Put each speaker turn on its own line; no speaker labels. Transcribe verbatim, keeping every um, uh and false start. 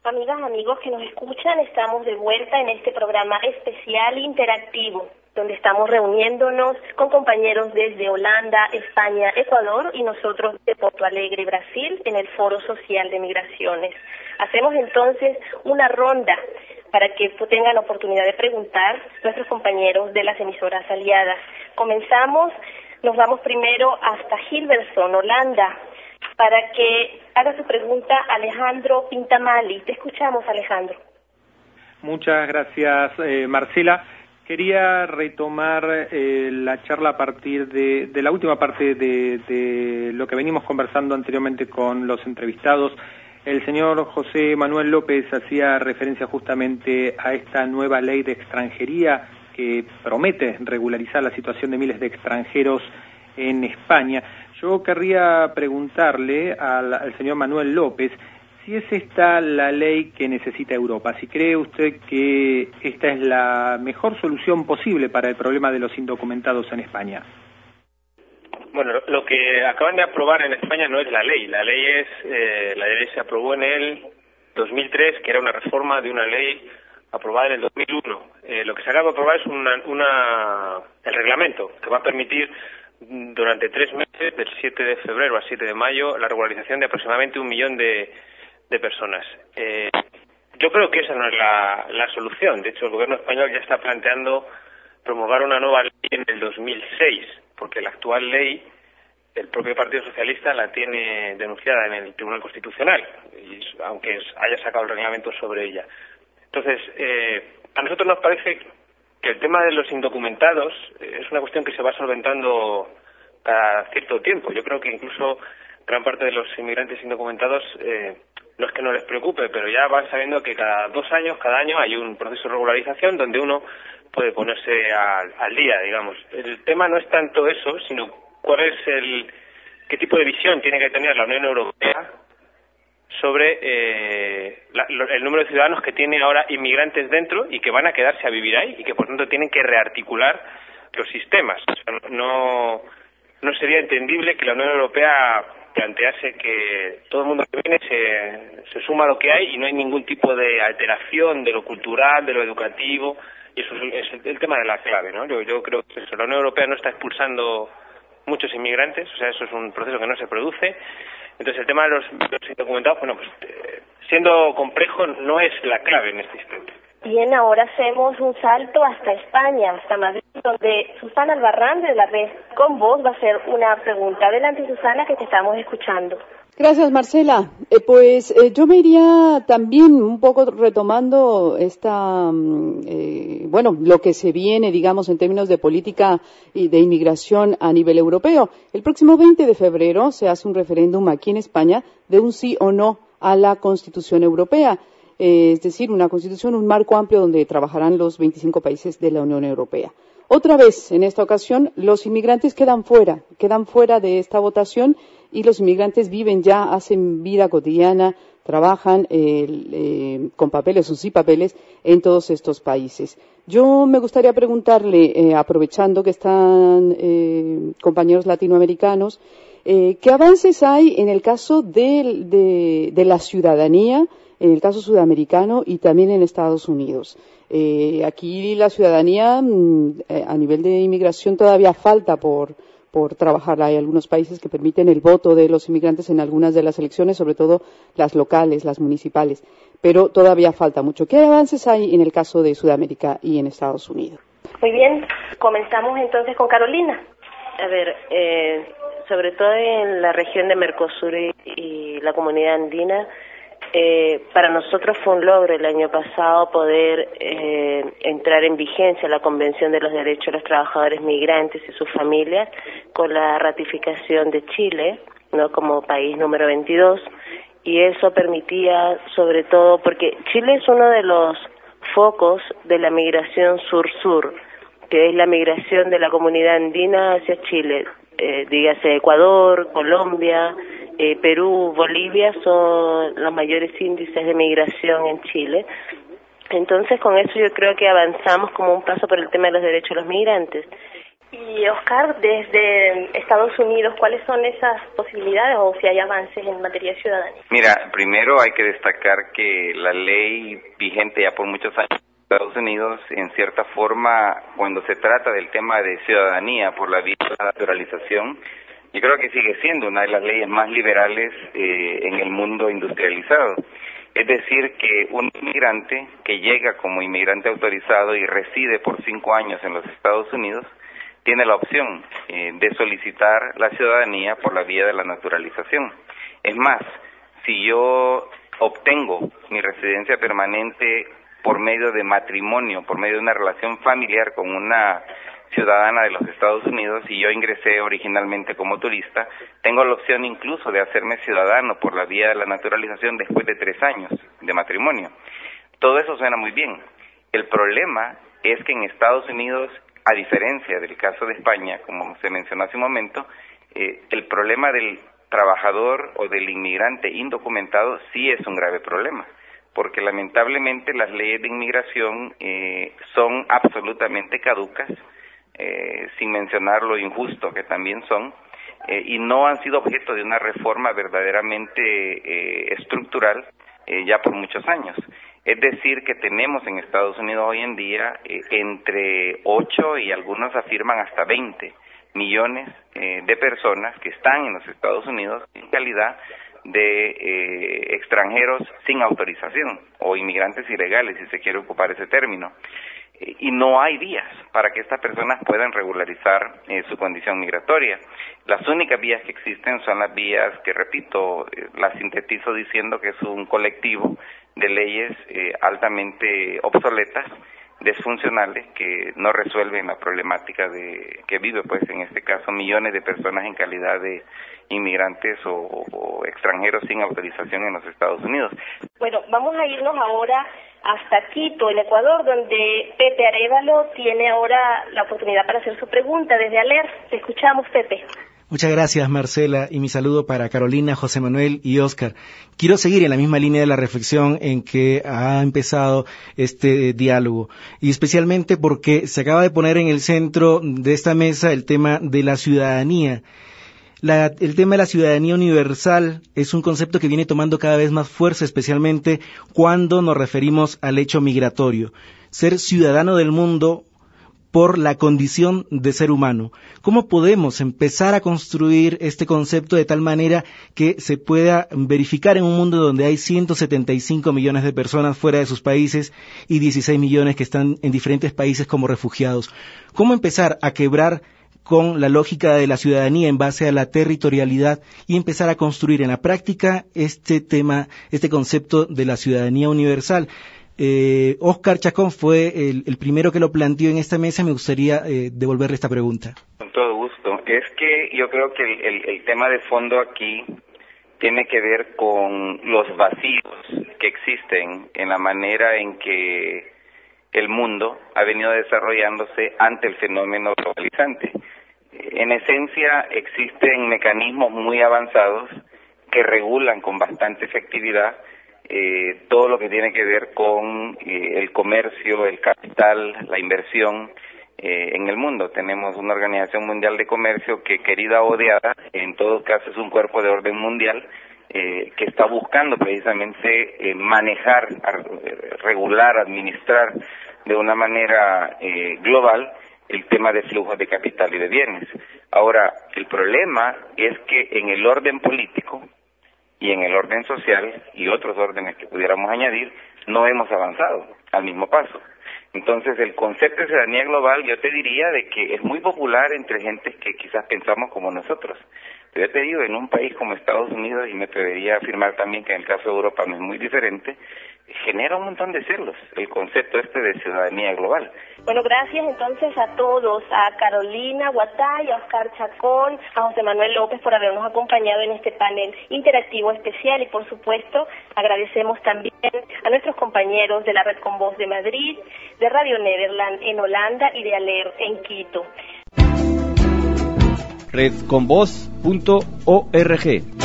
Amigas, amigos que nos escuchan, estamos de vuelta en este programa especial interactivo, donde estamos reuniéndonos con compañeros desde Holanda, España, Ecuador y nosotros de Porto Alegre, Brasil, en el Foro Social de Migraciones. Hacemos entonces una ronda para que tengan oportunidad de preguntar nuestros compañeros de las emisoras aliadas. Comenzamos, nos vamos primero hasta Hilversum, Holanda, para que haga su pregunta Alejandro Pintamali. Te escuchamos, Alejandro.
Muchas gracias, eh, Marcela. Quería retomar eh, la charla a partir de, de la última parte de, de lo que venimos conversando anteriormente con los entrevistados. El señor José Manuel López hacía referencia justamente a esta nueva ley de extranjería que promete regularizar la situación de miles de extranjeros en España. Yo querría preguntarle al, al señor Manuel López si es esta la ley que necesita Europa, si cree usted que esta es la mejor solución posible para el problema de los indocumentados en España.
Bueno, lo que acaban de aprobar en España no es la ley, la ley es eh, la ley se aprobó en el dos mil tres, que era una reforma de una ley aprobada en el dos mil uno. Eh, lo que se acaba de aprobar es una, una, el reglamento que va a permitir durante tres meses, del siete de febrero al siete de mayo, la regularización de aproximadamente un millón de, de personas. Eh, yo creo que esa no es la, la solución. De hecho, el gobierno español ya está planteando promulgar una nueva ley en el dos mil seis, porque la actual ley, el propio Partido Socialista la tiene denunciada en el Tribunal Constitucional, y, aunque haya sacado el reglamento sobre ella. Entonces, eh, a nosotros nos parece que el tema de los indocumentados es una cuestión que se va solventando cada cierto tiempo. Yo creo que incluso gran parte de los inmigrantes indocumentados eh, no es que no les preocupe, pero ya van sabiendo que cada dos años, cada año hay un proceso de regularización donde uno puede ponerse al, al día, digamos. El tema no es tanto eso, sino cuál es el qué tipo de visión tiene que tener la Unión Europea sobre eh, la, lo, el número de ciudadanos que tiene ahora inmigrantes dentro y que van a quedarse a vivir ahí y que por tanto tienen que rearticular los sistemas. O sea, no, no sería entendible que la Unión Europea plantease que todo el mundo que viene se, se suma a lo que hay y no hay ningún tipo de alteración de lo cultural, de lo educativo, y eso es, es el tema de la clave, ¿no? Yo, yo creo que eso, la Unión Europea no está expulsando muchos inmigrantes, o sea, eso es un proceso que no se produce. Entonces, el tema de los, los indocumentados, bueno, pues eh, siendo complejo, no es la clave en este instante.
Bien, ahora hacemos un salto hasta España, hasta Madrid, donde Susana Albarrán de la Red con Voz va a hacer una pregunta. Adelante, Susana, que te estamos escuchando.
Gracias, Marcela. Eh, pues eh, yo me iría también un poco retomando esta, eh, bueno, lo que se viene, digamos, en términos de política y de inmigración a nivel europeo. El próximo veinte de febrero se hace un referéndum aquí en España de un sí o no a la Constitución Europea. Eh, es decir, una Constitución, un marco amplio donde trabajarán los veinticinco países de la Unión Europea. Otra vez, en esta ocasión, los inmigrantes quedan fuera, quedan fuera de esta votación y los inmigrantes viven ya, hacen vida cotidiana, trabajan eh, eh, con papeles o sin papeles en todos estos países. Yo me gustaría preguntarle, eh, aprovechando que están eh, compañeros latinoamericanos, eh, ¿qué avances hay en el caso de, de, de la ciudadanía, en el caso sudamericano y también en Estados Unidos? Eh, aquí la ciudadanía eh, a nivel de inmigración todavía falta por, por trabajar. Hay algunos países que permiten el voto de los inmigrantes en algunas de las elecciones, sobre todo las locales, las municipales, pero todavía falta mucho. ¿Qué avances hay en el caso de Sudamérica y en Estados Unidos?
Muy bien, comenzamos entonces con Carolina.
A ver, eh, sobre todo en la región de Mercosur y, y la comunidad andina, Eh, para nosotros fue un logro el año pasado poder eh, entrar en vigencia la Convención de los Derechos de los Trabajadores Migrantes y sus familias con la ratificación de Chile, ¿no?, como país número veintidós, y eso permitía, sobre todo, porque Chile es uno de los focos de la migración sur-sur, que es la migración de la comunidad andina hacia Chile, eh, dígase Ecuador, Colombia, Eh, Perú, Bolivia son los mayores índices de migración en Chile. Entonces, con eso yo creo que avanzamos como un paso por el tema de los derechos de los migrantes.
Y Oscar, desde Estados Unidos, ¿cuáles son esas posibilidades o si hay avances en materia de ciudadanía?
Mira, primero hay que destacar que la ley vigente ya por muchos años en Estados Unidos, en cierta forma, cuando se trata del tema de ciudadanía por la vía de la naturalización, yo creo que sigue siendo una de las leyes más liberales eh, en el mundo industrializado. Es decir, que un inmigrante que llega como inmigrante autorizado y reside por cinco años en los Estados Unidos, tiene la opción eh, de solicitar la ciudadanía por la vía de la naturalización. Es más, si yo obtengo mi residencia permanente por medio de matrimonio, por medio de una relación familiar con una ciudadana de los Estados Unidos y yo ingresé originalmente como turista, tengo la opción incluso de hacerme ciudadano por la vía de la naturalización después de tres años de matrimonio. Todo eso suena muy bien. El problema es que en Estados Unidos, a diferencia del caso de España, como se mencionó hace un momento, eh, el problema del trabajador o del inmigrante indocumentado sí es un grave problema, porque lamentablemente las leyes de inmigración eh, son absolutamente caducas, eh, sin mencionar lo injusto que también son, eh, y no han sido objeto de una reforma verdaderamente eh, estructural eh, ya por muchos años. Es decir, que tenemos en Estados Unidos hoy en día eh, entre ocho y algunos afirman hasta veinte millones eh, de personas que están en los Estados Unidos en calidad de eh, extranjeros sin autorización o inmigrantes ilegales, si se quiere ocupar ese término. Eh, y no hay vías para que estas personas puedan regularizar eh, su condición migratoria. Las únicas vías que existen son las vías que, repito, eh, las sintetizo diciendo que es un colectivo de leyes eh, altamente obsoletas, disfuncionales, que no resuelven la problemática de que vive, pues, en este caso, millones de personas en calidad de inmigrantes o, o extranjeros sin autorización en los Estados Unidos.
Bueno, vamos a irnos ahora hasta Quito, en Ecuador, donde Pepe Arévalo tiene ahora la oportunidad para hacer su pregunta desde ALER. Te escuchamos, Pepe.
Muchas gracias, Marcela, y mi saludo para Carolina, José Manuel y Oscar. Quiero seguir en la misma línea de la reflexión en que ha empezado este diálogo, y especialmente porque se acaba de poner en el centro de esta mesa el tema de la ciudadanía. La, el tema de la ciudadanía universal es un concepto que viene tomando cada vez más fuerza, especialmente cuando nos referimos al hecho migratorio. Ser ciudadano del mundo por la condición de ser humano. ¿Cómo podemos empezar a construir este concepto de tal manera que se pueda verificar en un mundo donde hay ciento setenta y cinco millones de personas fuera de sus países y dieciséis millones que están en diferentes países como refugiados? ¿Cómo empezar a quebrar con la lógica de la ciudadanía en base a la territorialidad y empezar a construir en la práctica este tema, este concepto de la ciudadanía universal? Eh, Oscar Chacón fue el, el primero que lo planteó en esta mesa. Me gustaría eh, devolverle esta pregunta.
Con todo gusto. Es que yo creo que el, el, el tema de fondo aquí tiene que ver con los vacíos que existen en la manera en que el mundo ha venido desarrollándose ante el fenómeno globalizante. En esencia, existen mecanismos muy avanzados que regulan con bastante efectividad eh, todo lo que tiene que ver con eh, el comercio, el capital, la inversión eh, en el mundo. Tenemos una Organización Mundial de Comercio que, querida o odiada, en todo caso es un cuerpo de orden mundial eh, que está buscando precisamente eh, manejar, regular, administrar de una manera eh, global el tema de flujos de capital y de bienes. Ahora, el problema es que en el orden político y en el orden social y otros órdenes que pudiéramos añadir, no hemos avanzado al mismo paso. Entonces, el concepto de ciudadanía global, yo te diría de que es muy popular entre gentes que quizás pensamos como nosotros. Pero yo te digo, en un país como Estados Unidos, y me atrevería a afirmar también que en el caso de Europa no es muy diferente, genera un montón de celos el concepto este de ciudadanía global.
Bueno, gracias entonces a todos, a Carolina Guatay, a Oscar Chacón, a José Manuel López por habernos acompañado en este panel interactivo especial, y por supuesto agradecemos también a nuestros compañeros de la Red con Voz de Madrid, de Radio Nederland en Holanda y de ALER en Quito.
red con voz punto org